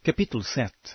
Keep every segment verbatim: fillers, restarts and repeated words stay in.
Capítulo sete.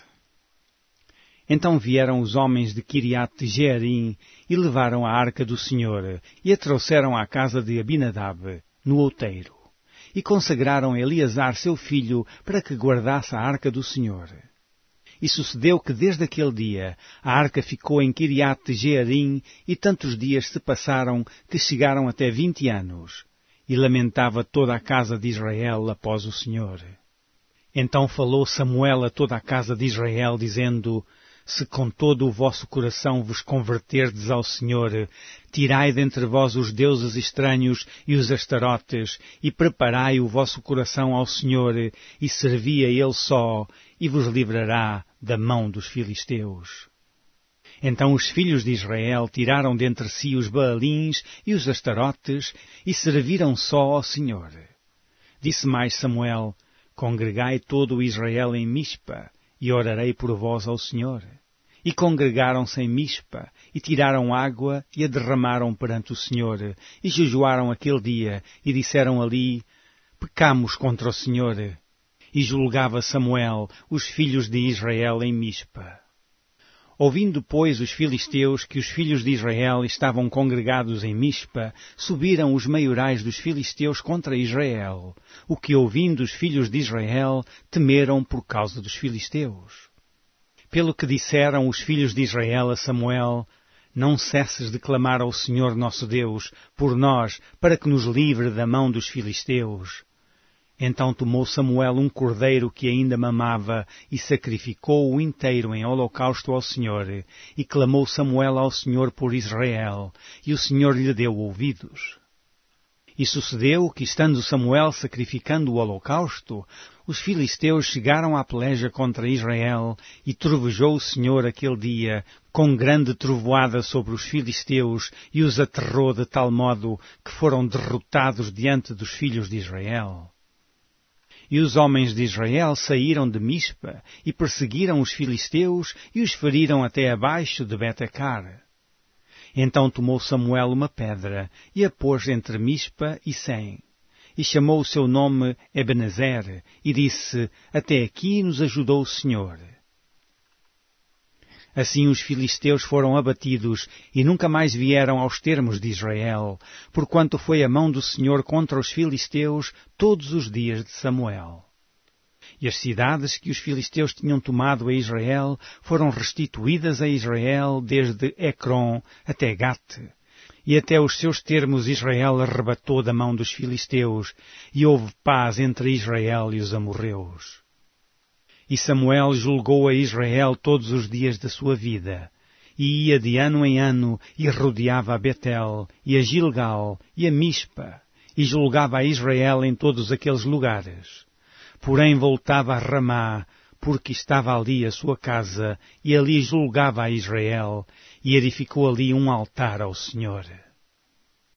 Então vieram os homens de Quiriate-Jearim e levaram a arca do Senhor e a trouxeram à casa de Abinadab, no outeiro, e consagraram Eleazar seu filho para que guardasse a arca do Senhor. E sucedeu que desde aquele dia a arca ficou em Quiriate-Jearim e tantos dias se passaram que chegaram até vinte anos, e lamentava toda a casa de Israel após o Senhor. Então falou Samuel a toda a casa de Israel, dizendo: Se com todo o vosso coração vos converterdes ao Senhor, tirai dentre vós os deuses estranhos e os astarotes, e preparai o vosso coração ao Senhor, e servi a Ele só, e vos livrará da mão dos filisteus. Então os filhos de Israel tiraram dentre si os Baalins e os astarotes, e serviram só ao Senhor. Disse mais Samuel: Congregai todo o Israel em Mispa, e orarei por vós ao Senhor. E congregaram-se em Mispa, e tiraram água, e a derramaram perante o Senhor, e jejuaram aquele dia, e disseram ali: Pecamos contra o Senhor. E julgava Samuel os filhos de Israel em Mispa. Ouvindo, pois, os filisteus que os filhos de Israel estavam congregados em Mispa, subiram os maiorais dos filisteus contra Israel, o que, ouvindo os filhos de Israel, temeram por causa dos filisteus. Pelo que disseram os filhos de Israel a Samuel: Não cesses de clamar ao Senhor nosso Deus por nós, para que nos livre da mão dos filisteus. Então tomou Samuel um cordeiro que ainda mamava e sacrificou-o inteiro em holocausto ao Senhor, e clamou Samuel ao Senhor por Israel, e o Senhor lhe deu ouvidos. E sucedeu que, estando Samuel sacrificando o holocausto, os filisteus chegaram à peleja contra Israel, e trovejou o Senhor aquele dia com grande trovoada sobre os filisteus, e os aterrou de tal modo que foram derrotados diante dos filhos de Israel. E os homens de Israel saíram de Mispa e perseguiram os filisteus e os feriram até abaixo de Betecar. Então tomou Samuel uma pedra e a pôs entre Mispa e Sem, e chamou o seu nome Ebenezer, e disse: Até aqui nos ajudou o Senhor. Assim os filisteus foram abatidos e nunca mais vieram aos termos de Israel, porquanto foi a mão do Senhor contra os filisteus todos os dias de Samuel. E as cidades que os filisteus tinham tomado a Israel foram restituídas a Israel desde Ecrom até Gate, e até os seus termos Israel arrebatou da mão dos filisteus, e houve paz entre Israel e os amorreus. E Samuel julgou a Israel todos os dias da sua vida, e ia de ano em ano, e rodeava a Betel, e a Gilgal, e a Mispa, e julgava a Israel em todos aqueles lugares. Porém voltava a Ramá, porque estava ali a sua casa, e ali julgava a Israel, e edificou ali um altar ao Senhor.